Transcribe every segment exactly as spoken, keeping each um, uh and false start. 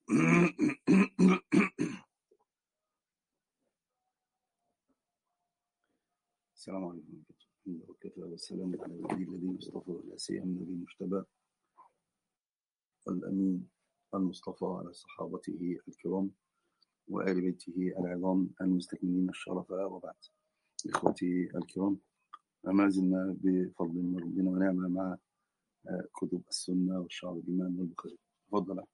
السلام عليكم ورحمة الله وبركاته. والسلام على النبي الذي اصطفى لا سيما النبي المجتبى والأمين المصطفى على صحابته الكرام وآل بيته العظام المستكملين الشرف، وبعد. إخوتي الكرام، ما زلنا بفضل من ربنا ونعمة مع كتب السنة والشعب الإيمان والبخاري. تفضل.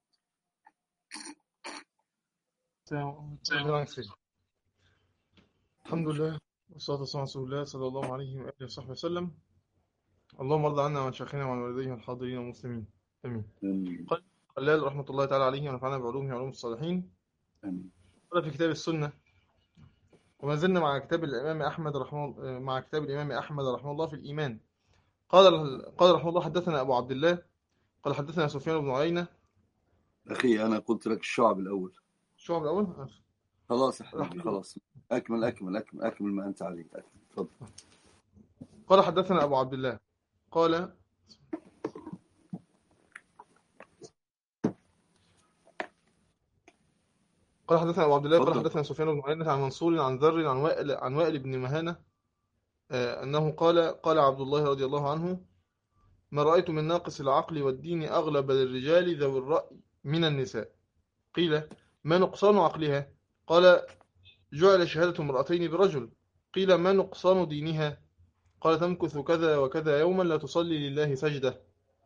الحمد لله والصلاة والسلام على رسول الله صلى الله عليه وآله وصحبه وسلم. اللهم ارض عنا وعن شيخنا وعن والديه والحاضرين والمسلمين، آمين. قال خلال رحمة الله تعالى عليه ونفعنا بعلومه وعلوم الصالحين. آمين. قال في كتاب السنة، وما زلنا مع كتاب الإمام أحمد رحمه مع كتاب الإمام أحمد رحمه الله في الإيمان. قال قال رحمه الله: حدثنا أبو عبد الله قال حدثنا سفيان بن عيينة. أخي أنا قلت لك الشعب الأول. الشعب الأول خلاص احنا خلاص أكمل أكمل أكمل أكمل ما أنت عليه. تفضل. قال حدثنا أبو عبد الله قال قال حدثنا أبو عبد الله قال حدثنا سفيان بن عيينة عن منصور عن ذر عن وائل عن وائل بن مهانة آه أنه قال قال عبد الله رضي الله عنه: ما رأيت من ناقص العقل والدين أغلب للرجال ذوي الرأي من النساء. قيل: ما نقصان عقلها؟ قال: جعل شهادة امرأتين برجل. قيل: ما نقصان دينها؟ قال: تمكث كذا وكذا يوما لا تصلي لله سجدة.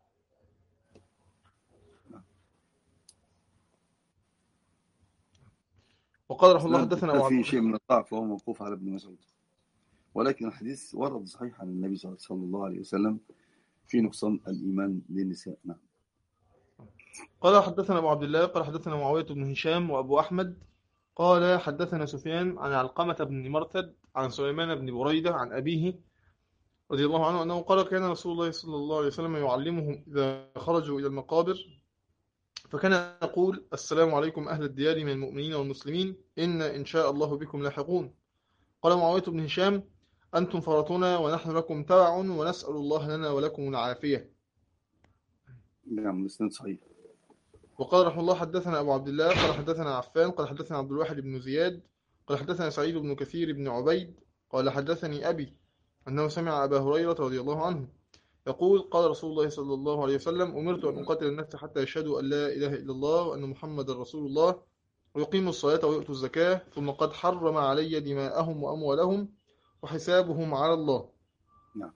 وقال رحمه الله: حدثنا أبو عبد الله. في شيء من الضعف وهو موقوف على ابن مسعود، ولكن الحديث ورد صحيح عن النبي صلى الله عليه وسلم في نقصان الإيمان للنساء. نعم. قال حدثنا أبو عبد الله قال حدثنا معاوية بن هشام وأبو أحمد قال حدثنا سفيان عن علقمة بن مرثد عن سليمان بن بريدة عن أبيه رضي الله عنه أنه قال: كان رسول الله صلى الله عليه وسلم يعلمهم إذا خرجوا إلى المقابر فكان يقول: السلام عليكم أهل الديار من المؤمنين والمسلمين، إن إن شاء الله بكم لاحقون. قال معاوية بن هشام: أنتم فرطنا ونحن لكم تبع ونسأل الله لنا ولكم العافية. نعم، مسند صحيح. وقال رحمه الله: حدثنا أبو عبد الله قال حدثنا عفان قال حدثنا عبد الواحد بن زياد قال حدثنا سعيد بن كثير بن عبيد قال حدثني أبي أنه سمع أبا هريرة رضي الله عنه يقول: قال رسول الله صلى الله عليه وسلم: أمرت أن أقاتل الناس حتى يشهدوا أن لا إله إلا الله وأن محمد رسول الله ويقيموا الصلاة ويؤتوا الزكاة، ثم قد حرم علي دماءهم وأموالهم وحسابهم على الله. نعم.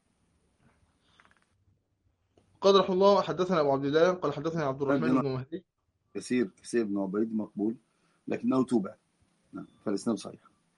قال رحمه الله: حدثنا أبو عبد الله قال حدثنا عبد الرحمن بن مهدي. كثير كثير بن عبيد مقبول لكنه توبع. نعم، فالإسناد صحيح.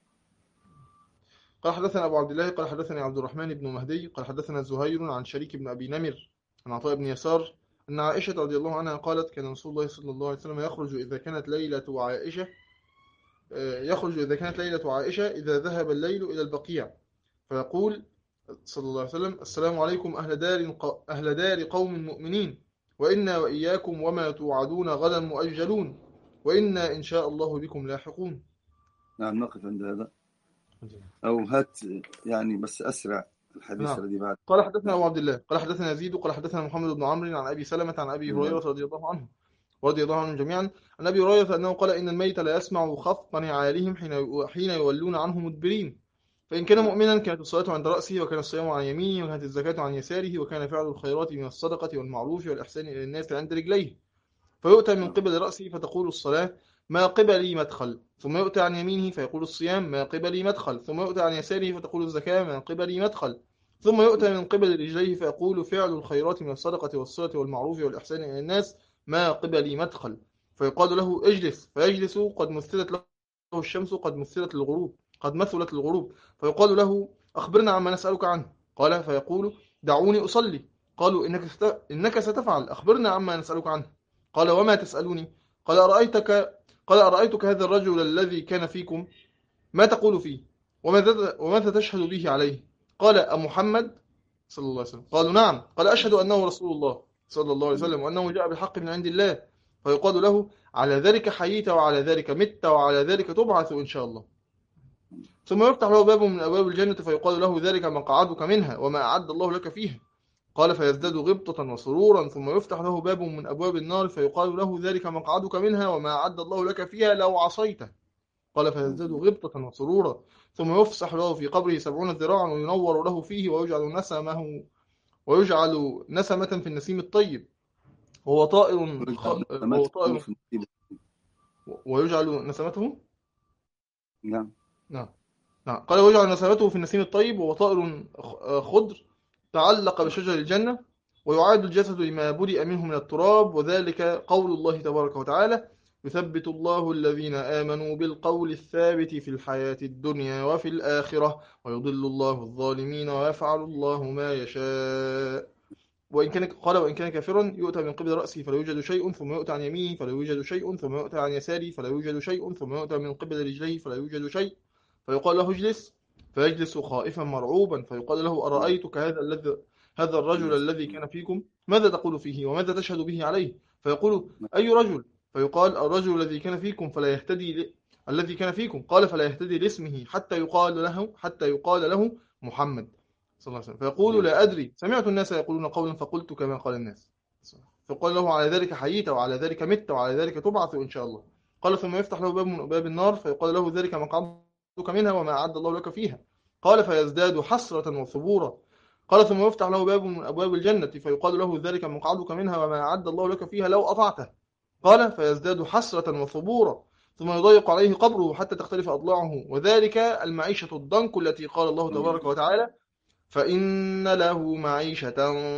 قال حدثنا أبو عبد الله قال حدثني عبد الرحمن بن مهدي قال حدثنا زهير عن شريك بن أبي نمر عن عطاء بن يسار أن عائشة رضي الله عنها قالت: كان رسول الله صلى الله عليه وسلم يخرج إذا كانت ليلة عائشة يخرج إذا كانت ليلة عائشة إذا ذهب الليل إلى البقيع فيقول صلى الله عليه وسلم: السلام عليكم أهل دار أهل دار قوم مؤمنين، وإنا وإياكم وما توعدون غدا مؤجلون، وإنا إن شاء الله بكم لاحقون. نعم، نقف عند هذا أو هات يعني بس أسرع الحديث نعم. الذي بعد. قال حدثنا أبو عبد الله قال حدثنا يزيد قال حدثنا محمد بن عمرو عن أبي سلمة عن أبي هريرة رضي الله عنه ورضي الله عنهم جميعا عن أبي هريرة أنه قال: إن الميت لا يسمع خفق نعالهم حين حين يولون عنه مدبرين، فإن كان مؤمنا كانت الصلاة عند رأسه، وكان الصيام عن يمينه، وكانت الزكاة عن يساره، وكان فعل الخيرات من الصدقة والمعروف والإحسان إلى الناس عند رجليه. فيؤتى من قبل رأسه فتقول الصلاة: ما قبلي مدخل، ثم يؤتى عن يمينه فيقول الصيام: ما قبلي مدخل، ثم يؤتى عن يساره فتقول الزكاة: ما قبلي مدخل، ثم يؤتى من قبل رجليه فيقول: فعل الخيرات من الصدقة والصلة والمعروف والإحسان إلى الناس: ما قبلي مدخل. فيقال له: اجلس، فيجلس قد مثلت له الشمس قد مثلت الغروب قد مثلت الغروب فيقال له: أخبرنا عما نسألك عنه. قال فيقول: دعوني أصلي. قالوا: إنك إنك ستفعل، أخبرنا عما نسألك عنه. قال: وما تسألوني؟ قال: أرأيتك قال أرأيتك هذا الرجل الذي كان فيكم، ما تقول فيه؟ وماذا وماذا تشهد به عليه؟ قال: أمحمد صلى الله عليه وسلم؟ قالوا: نعم. قال: أشهد أنه رسول الله صلى الله عليه وسلم وأنه جاء بالحق من عند الله. فيقال له: على ذلك حييت وعلى ذلك مت وعلى ذلك تبعث إن شاء الله. ثم يفتح له باب من أبواب الجنة فيقال له: ذلك مقعدك منها وما أعد الله لك فيها. قال فيزداد غبطة وسرورا ثم يفتح له باب من أبواب النار فيقال له ذلك مقعدك منها وما أعد الله لك فيها لو عصيته. قال فيزداد غبطة وسرورا ثم يفسح له في قبره سبعون ذراعا وينور له فيه ويجعل نسمه ويجعل نسمة في النسيم الطيب وهو طائر خ... وهو طائر ويجعل نسمته نعم نعم نعم قال ويجعل نسمته في النسيم الطيب وهو طائر خضر تعلق بشجر الجنة ويعاد الجسد لما برئ منه من التراب وذلك قول الله تبارك وتعالى يثبت الله الذين آمنوا بالقول الثابت في الحياة الدنيا وفي الآخرة ويضل الله الظالمين ويفعل الله ما يشاء. وإن كان قال وإن كان كافرا يؤتى من قبل رأسه فلا يوجد شيء ثم يؤتى عن يمينه فلا يوجد شيء ثم يؤتى عن يساره فلا يوجد شيء ثم يؤتى من قبل رجليه فلا يوجد شيء فيقال له اجلس فيجلس خائفا مرعوبا فيقال له أرأيتك هذا الذي هذا الرجل الذي كان فيكم ماذا تقول فيه وماذا تشهد به عليه فيقول أي رجل فيقال الرجل الذي كان فيكم فلا يهتدي ل... الذي كان فيكم قال فلا يهتدي لاسمه حتى يقال له حتى يقال له محمد صلى الله عليه وسلم فيقول لا أدري سمعت الناس يقولون قولا فقلت كما قال الناس فقال له على ذلك حييت وعلى ذلك مت وعلى ذلك تبعث إن شاء الله. قال ثم يفتح له باب من أبواب النار فيقال له ذلك مقعدك منها وما أعد الله لك فيها. قال فيزداد حسرة وثبورا. قال ثم يفتح له باب من أبواب الجنة فيقال له ذلك مقعدك منها وما أعد الله لك فيها لو أطعته. قال فيزداد حسرة وثبورا ثم يضيق عليه قبره حتى تختلف أضلاعه وذلك المعيشة الضنك التي قال الله تبارك وتعالى فإن له معيشة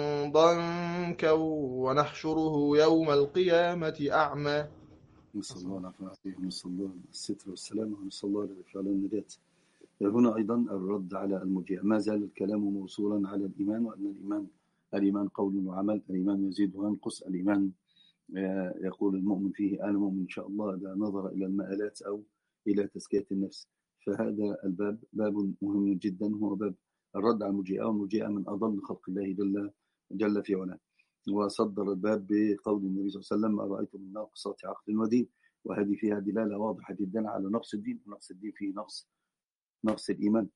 ضنكا ونحشره يوم القيامة أعمى. نسأل الله العافية والعافية ونسأل الله الستر والسلام ونسأل الله الرفع والنجاة. هنا أيضا الرد على المرجئة ما زال الكلام موصولا على الإيمان وأن الإيمان الإيمان قول وعمل الإيمان يزيد وينقص الإيمان يقول المؤمن فيه أنا مؤمن إن شاء الله إذا نظر إلى المآلات أو إلى تزكية النفس. فهذا الباب باب مهم جدا هو باب الرد على المرجئة والمرجئة من أضل خلق الله جل, جل في علاه. وصدر الباب بقول النبي صلى الله عليه وسلم ما رأيت من ناقصات عقل ودين وهذه فيها دلالة واضحة جدا على نقص الدين ونقص الدين فيه نقص نقص الإيمان.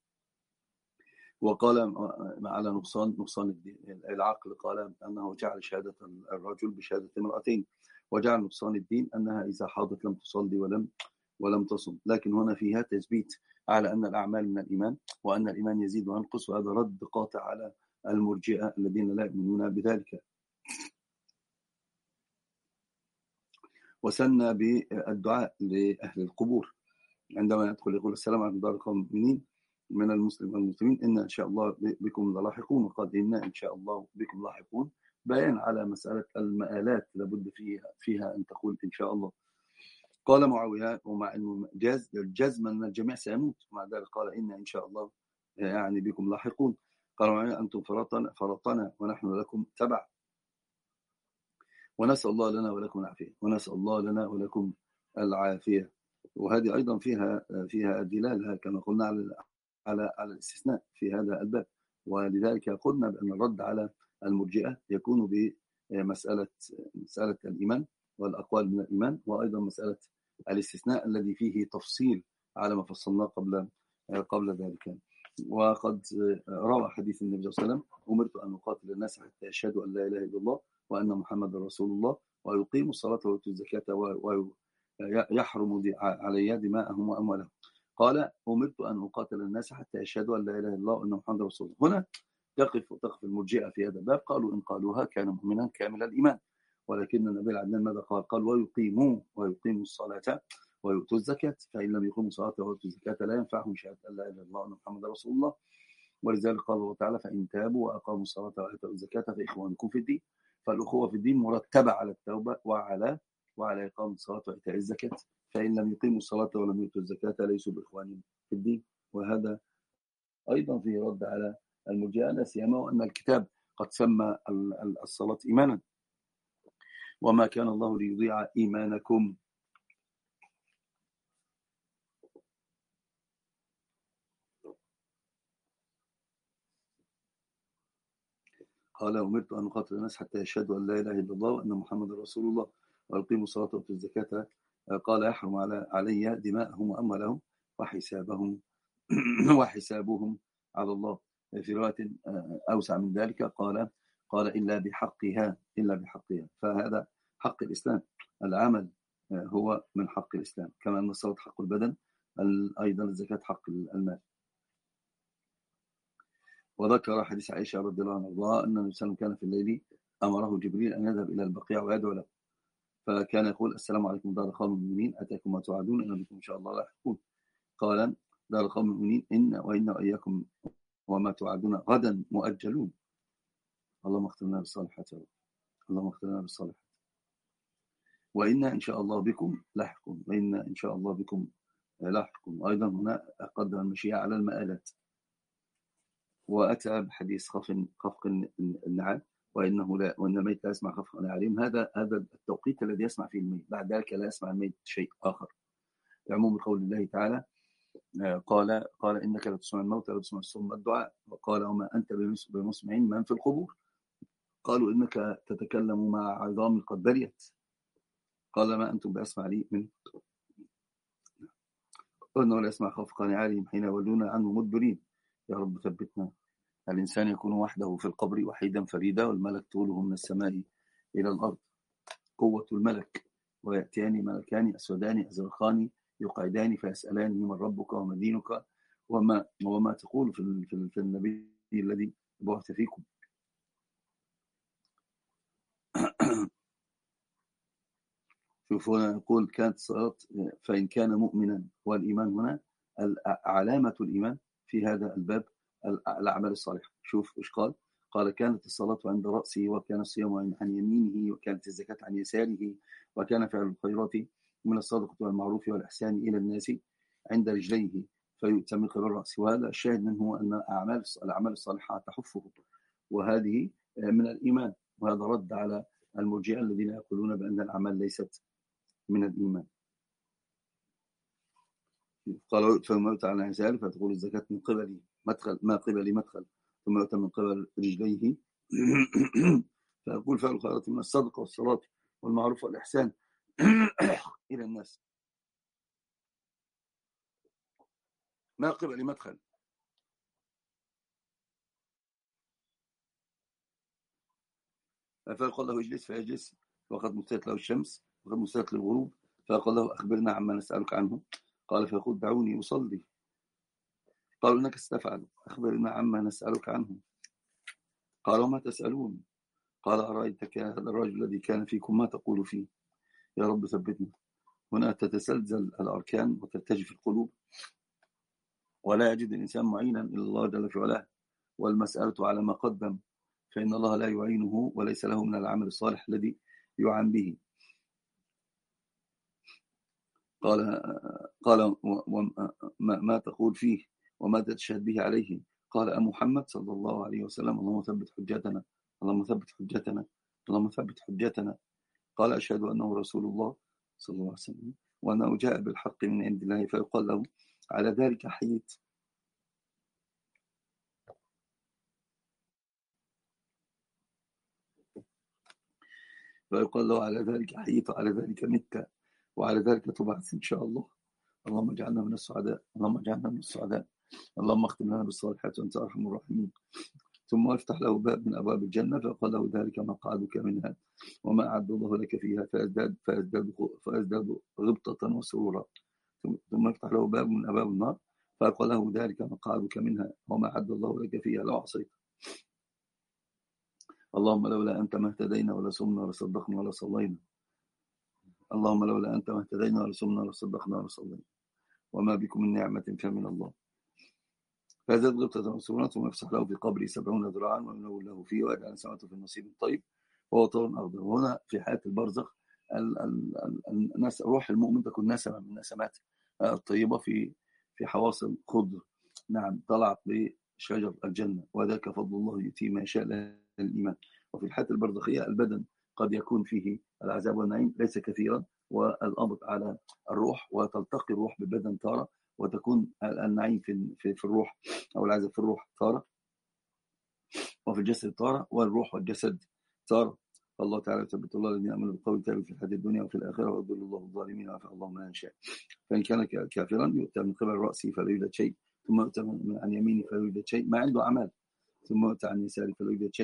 وقال على نقصان نقصان العقل قال أنه جعل شهادة الرجل بشهادة امرأتين وجعل نقصان الدين أنها إذا حاضت لم تصلي ولم ولم تصم. لكن هنا فيها تثبيت على أن الأعمال من الإيمان وأن الإيمان يزيد وينقص وهذا رد قاطع على المرجئة الذين لا يؤمنون بذلك. وسن بالدعاء لأهل القبور عندما يدخل يقول السلام عليكم دار القوم المؤمنين من المسلم والمسلمين إن إن شاء الله بكم لاحقون وقال إن إن شاء الله بكم لاحقون بيان على مسألة المآلات لابد فيها فيها أن تقول إن شاء الله. قال معاوية ومع أنه جاز الجزم أن الجميع سيموت ومع ذلك قال إن إن شاء الله يعني بكم لاحقون. قال معاوية أنتم فرطنا فرطنا ونحن لكم تبع ونسأل الله لنا ولكم العافية ونسأل الله لنا ولكم العافية. وهذه أيضا فيها فيها دلالة كما قلنا على على على الاستثناء في هذا الباب. ولذلك قلنا بأن الرد على المرجئة يكون بمسألة مسألة الإيمان والأقوال من الإيمان وأيضا مسألة الاستثناء الذي فيه تفصيل على ما فصلناه قبل قبل ذلك. وقد روى حديث النبي صلى الله عليه وسلم أمرت أن أقاتل الناس حتى يشهدوا أن لا إله إلا الله وأن محمد رسول الله ويقيموا الصلاة ويؤتوا الزكاة ويحرم علي دماءهم وأموالهم. قال أمرت أن أقاتل الناس حتى يشهدوا أن لا إله إلا الله وأن محمد رسول الله. هنا تقف تقف المرجئة في هذا الباب قالوا إن قالوها كان مؤمنا كامل الإيمان. ولكن النبي العدنان ماذا قال؟ قال ويقيموا ويقيموا الصلاة ويؤتوا الزكاة فإن لم يقيموا الصلاة ويؤتوا الزكاة لا ينفعهم شهادة أن لا إله إلا الله وأن محمد رسول الله. ولذلك قال الله تعالى فإن تابوا وأقاموا الصلاة وآتوا الزكاة فإخوانكم في الدين. فالأخوة في الدين مرتبة على التوبة وعلى وعلى إقامة الصلاة وإيتاء الزكاة. فإن لم يقيموا الصلاة ولم يؤتوا الزكاة ليسوا بإخوانهم في الدين. وهذا أيضا فيه رد على المرجئة لا سيما وأن الكتاب قد سمى الصلاة إيمانا وما كان الله ليضيع إيمانكم. قال أمرت أن أقاتل الناس حتى يشهدوا أن لا إله إلا الله وأن محمد رسول الله ويقيموا الصلاة ويؤتوا الزكاة. قال يحرم على علي دماءهم وأموالهم وحسابهم وحسابهم على الله. في رواية أوسع من ذلك قال قال إلا بحقها إلا بحقها. فهذا حق الإسلام، العمل هو من حق الإسلام، كما أن الصلاة حق البدن، أيضا الزكاة حق المال. وذكر حديث عائشة رضي الله عنها أن النبي صلى الله عليه وسلم كان في الليل أمره جبريل أن يذهب إلى البقيع ويدعو له، فكان يقول السلام عليكم دار قوم المؤمنين أتاكم ما توعدون إن بكم إن شاء الله لاحقون. قال دار قوم المؤمنين إن وإن وإياكم وما توعدون غدا مؤجلون. اللهم اختمنا بالصالحات، اللهم اختمنا بالصالحات. وإن إن شاء الله بكم لاحقون، وإن إن شاء الله بكم لاحقون. أيضا هنا قدم المشيئة على المآلات. وأتى بحديث خفق خفق النعال، وإنه لا وإن الميت لا يسمع خفق نعالهم. هذا هذا التوقيت الذي يسمع فيه الميت، بعد ذلك لا يسمع الميت شيء آخر. بعموم قول الله تعالى قال قال إنك لا تسمع الموت ولا تسمع الصم الدعاء، وقال وما أنت بمسمع من في القبور. قالوا إنك تتكلم مع عظام قد بريت، قال ما أنتم بأسمع لي منه، وإنه لا يسمع خفق نعالهم حين يولون عنه مدبرين. يا رب ثبتنا. الإنسان يكون وحده في القبر وحيدا فريدا، والملك طوله من السماء إلى الأرض قوة الملك، ويأتيان ملكان أسودان أزرقان يقعدان فيسألان من ربك وما دينك وما, وما تقول في, في, في النبي الذي بعث فيكم. شوفوا هنا يقول كانت الصلاة فإن كان مؤمنا، والإيمان هنا علامة الإيمان في هذا الباب الأعمال الصالحة. شوف إيش قال قال كانت الصلاة عند رأسه، وكان الصيام عن يمينه، وكانت الزكاة عن يساره، وكان فعل الخيرات من الصدقة والمعروف والإحسان إلى الناس عند رجليه فيؤتى من قبل الرأس. وهذا الشاهد منه أن أعمال الأعمال الصالحة تحفه، وهذه من الإيمان. وهذا رد على المرجئة الذين يقولون بأن الأعمال ليست من الإيمان. قالوا فما يؤتى عن يساره فتقول الزكاة من قبل مدخل ما قبل مدخل، ثم يؤتى من قبل رجليه فيقول فعل الخيرات من الصدقة والصلاة والمعروف والإحسان إلى الناس ما قبل مدخل. فيقول له اجلس فيجلس، وقد مثلت له الشمس وقد مثلت له الغروب. فيقول له أخبرنا عما نسألك عنه. قال فيقول دعوني أصلي. قالوا إنك ستفعل، أخبرنا عما نسألك عنه. قال وما تسألون؟ قال أرأيتك هذا الرجل الذي كان فيكم ما تقول فيه. يا رب ثبتنا. هنا تتسلزل الأركان وترتجف القلوب، ولا يجد الإنسان معينا إلا الله جل في علاه، والمسألة على ما قدم، فإن الله لا يعينه وليس له من العمل الصالح الذي يعان به. قال قال ما تقول فيه وما تشهد به عليه؟ قال أمحمد صلى الله عليه وسلم. اللهم ثبت حجتنا، اللهم ثبت حجتنا، اللهم ثبت حجتنا. قال أشهد أنه رسول الله صلى الله عليه وسلم، وأنه جاء بالحق من عند الله. فيقال له على ذلك حييت. فيقال له على ذلك حييت وعلى ذلك مت وعلى ذلك تبعث إن شاء الله. اللهم اجعلنا من السعداء، اللهم اجعلنا من السعداء، اللهم اختم لنا بالصالحات وأنت أرحم الراحمين. ثم يفتح له باب من أبواب الجنة فيقال له ذلك مقعدك منها وما أعد الله لك فيها، فيزداد, فيزداد, فيزداد غبطة وسرورا. ثم يفتح له باب من أبواب النار فيقال له ذلك مقعدك منها وما أعد الله لك فيها لو عصيت. اللهم لولا أنت ما اهتدينا ولا صمنا ولا صدقنا ولا صلينا. اللهم لولا أنت ما اهتدينا ولا صمنا ولا صدقنا ولا صلينا، وما بكم من نعمة فمن الله. فزاد غبطة وسرورا. ثم يفسح له في قبره سبعون ذراعا وينور له فيه ويجعل سمعته في النصيب الطيب وهو طور أخضر. وهنا في حياة البرزخ الناس روح المؤمن تكون نسمة من نسمات الطيبة في في حواصل خضر، نعم، طلعت بشجر الجنة، وذاك فضل الله يؤتيه ما يشاء للإيمان. وفي الحياة البرزخية البدن قد يكون فيه العذاب والنعيم ليس كثيرا، والأمر على الروح، وتلتقي الروح بالبدن تارة، وتكون النعيم في في الروح أو العذاب في الروح تارة، وفي الجسد تارة، والروح والجسد تارة. الله تعالى يثبت الله الذين آمنوا بالقول الثابت في الحياة الدنيا وفي الآخرة، ويضل الله الظالمين ويفعل الله ما يشاء. فإن كان كافرا يؤتى من قبل رأسه فلا يوجد شيء، ثم يؤتى عن يمينه فلا يوجد شيء ما عنده أعمال، ثم يؤتى عن يساره فلا يوجد شيء،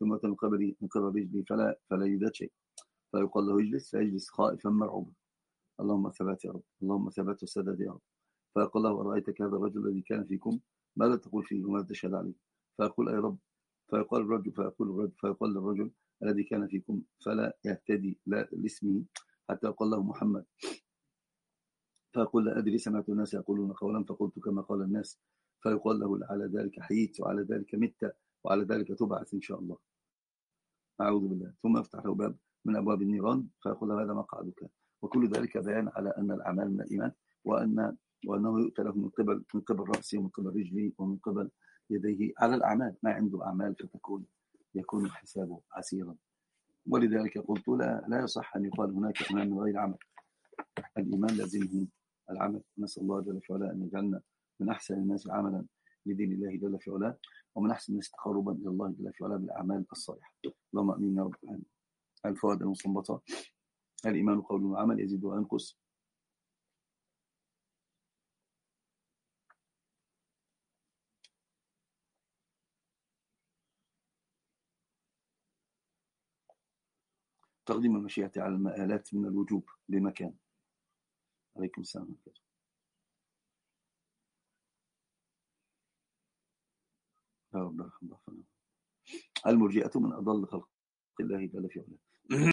ثم أتى من قبل من قبل رجلي فلا فلا يوجد شيء، فيقال له اجلس فيجلس خائفا مرعوبا، اللهم ثبات يا رب، اللهم ثبات وسدد يا رب. فيقول له أرأيتك هذا الرجل الذي كان فيكم ماذا تقول فيه وماذا تشهد عليه؟ فيقول أي رب، فيقال الرجل فيقول الرجل فيقال للرجل الذي كان فيكم فلا يهتدي لا لاسمه حتى يقول له محمد، فيقول لا أدري سمعت الناس يقولون قولا فقلت كما قال الناس، فيقال له على ذلك حييت وعلى ذلك مت وعلى ذلك تبعث إن شاء الله، أعوذ بالله. ثم يفتح له باب من أبواب النيران فيقول له هذا مقعدك. وكل ذلك بيان على أن الأعمال من الإيمان، وأن وأنه يؤتى له من قبل من قبل رأسه ومن قبل رجله ومن قبل يديه على الأعمال، ما عنده أعمال فتكون يكون حسابه عسيرا. ولذلك قلت لا لا يصح أن يقال هناك إيمان من غير عمل، الإيمان لازمه العمل. نسأل الله جل في علاه أن يجعلنا من أحسن الناس عملا لدين الله جل في علاه، ومن أحسن الناس تقربا إلى الله جل في علاه بالأعمال الصالحة. اللهم آمين يا رب العالمين. الفوائد المستنبطة: الإيمان قول وعمل يزيد وينقص. تقديم المشيئة على المآلات من الوجوب لمكان. عليكم السلام ورحمة الله. المرجئة من أضل خلق الله جل في علاه.